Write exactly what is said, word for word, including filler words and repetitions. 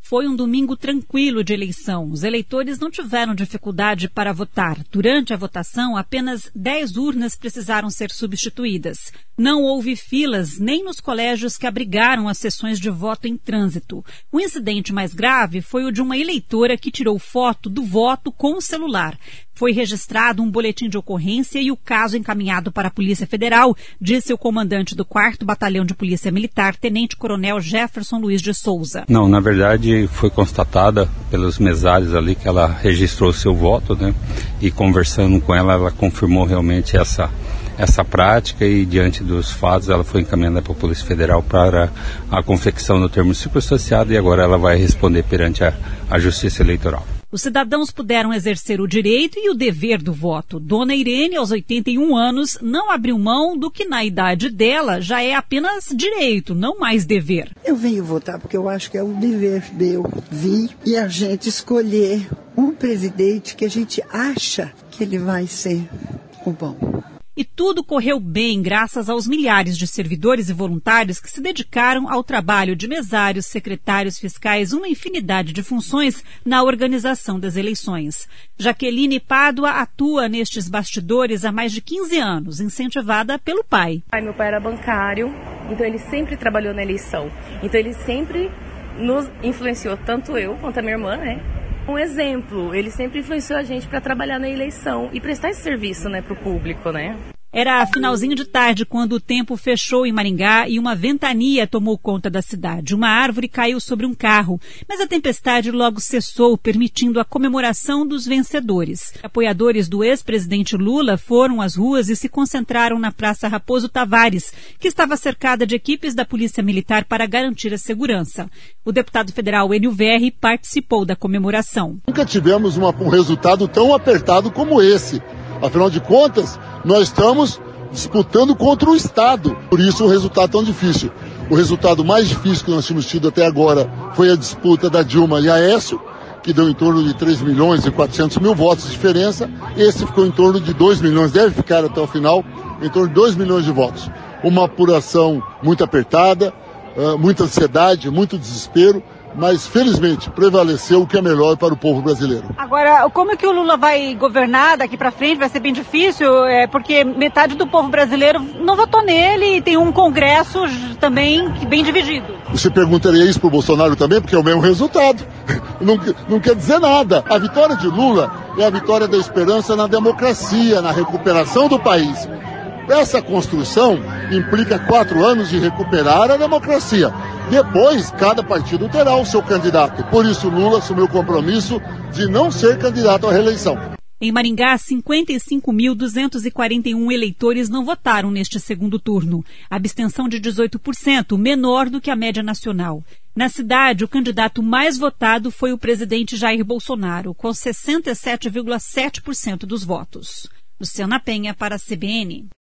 Foi um domingo tranquilo de eleição. Os eleitores não tiveram dificuldade para votar. Durante a votação, apenas dez urnas precisaram ser substituídas. Não houve filas nem nos colégios que abrigaram as sessões de voto em trânsito. O incidente mais grave foi o de uma eleitora que tirou foto do voto com o celular. Foi registrado um boletim de ocorrência e o caso encaminhado para a Polícia Federal, disse o comandante do quarto Batalhão de Polícia Militar, Tenente-Coronel Jefferson Luiz de Souza. Não, na verdade foi constatada pelos mesários ali que ela registrou seu voto, né? E conversando com ela, ela confirmou realmente essa, essa prática e diante dos fatos ela foi encaminhada para a Polícia Federal para a confecção do termo circunstanciado e agora ela vai responder perante a, a Justiça Eleitoral. Os cidadãos puderam exercer o direito e o dever do voto. Dona Irene, aos oitenta e um anos, não abriu mão do que na idade dela já é apenas direito, não mais dever. Eu venho votar porque eu acho que é o dever meu vir e a gente escolher um presidente que a gente acha que ele vai ser o bom. E tudo correu bem graças aos milhares de servidores e voluntários que se dedicaram ao trabalho de mesários, secretários fiscais, uma infinidade de funções na organização das eleições. Jaqueline Pádua atua nestes bastidores há mais de quinze anos, incentivada pelo pai. Meu pai era bancário, então ele sempre trabalhou na eleição. Então ele sempre nos influenciou, tanto eu quanto a minha irmã, né? Um exemplo, ele sempre influenciou a gente para trabalhar na eleição e prestar esse serviço, né, para o público, né? Era finalzinho de tarde quando o tempo fechou em Maringá e uma ventania tomou conta da cidade. Uma árvore caiu sobre um carro, mas a tempestade logo cessou, permitindo a comemoração dos vencedores. Apoiadores do ex-presidente Lula foram às ruas e se concentraram na Praça Raposo Tavares, que estava cercada de equipes da Polícia Militar para garantir a segurança. O deputado federal Enio Verri participou da comemoração. Nunca tivemos uma, um resultado tão apertado como esse. Afinal de contas, nós estamos disputando contra o Estado. Por isso o resultado tão difícil. O resultado mais difícil que nós tínhamos tido até agora foi a disputa da Dilma e Aécio, que deu em torno de três milhões e quatrocentos mil votos de diferença. Esse ficou em torno de dois milhões, deve ficar até o final, em torno de dois milhões de votos. Uma apuração muito apertada, muita ansiedade, muito desespero. Mas, felizmente, prevaleceu o que é melhor para o povo brasileiro. Agora, como é que o Lula vai governar daqui para frente? Vai ser bem difícil, é, porque metade do povo brasileiro não votou nele e tem um Congresso também bem dividido. Você perguntaria isso para o Bolsonaro também, porque é o mesmo resultado. Não, não quer dizer nada. A vitória de Lula é a vitória da esperança na democracia, na recuperação do país. Essa construção implica quatro anos de recuperar a democracia. Depois, cada partido terá o seu candidato. Por isso, Lula assumiu o compromisso de não ser candidato à reeleição. Em Maringá, cinquenta e cinco mil duzentos e quarenta e um eleitores não votaram neste segundo turno. Abstenção de dezoito por cento, menor do que a média nacional. Na cidade, o candidato mais votado foi o presidente Jair Bolsonaro, com sessenta e sete vírgula sete por cento dos votos. Luciana Penha para a C B N.